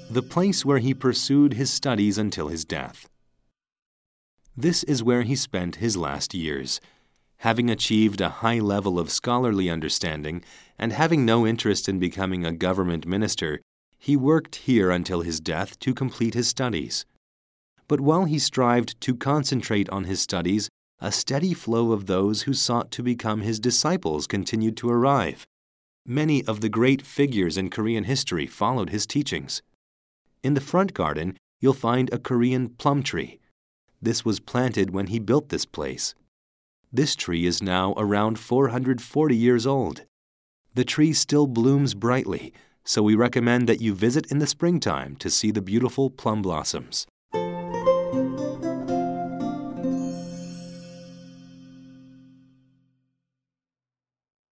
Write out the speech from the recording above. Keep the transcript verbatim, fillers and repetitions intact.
the place where he pursued his studies until his death. This is where he spent his last years. Having achieved a high level of scholarly understanding and having no interest in becoming a government minister, he worked here until his death to complete his studies. But while he strived to concentrate on his studies, a steady flow of those who sought to become his disciples continued to arrive. Many of the great figures in Korean history followed his teachings. In the front garden, you'll find a Korean plum tree. This was planted when he built this place. This tree is now around four hundred forty years old. The tree still blooms brightly, so we recommend that you visit in the springtime to see the beautiful plum blossoms.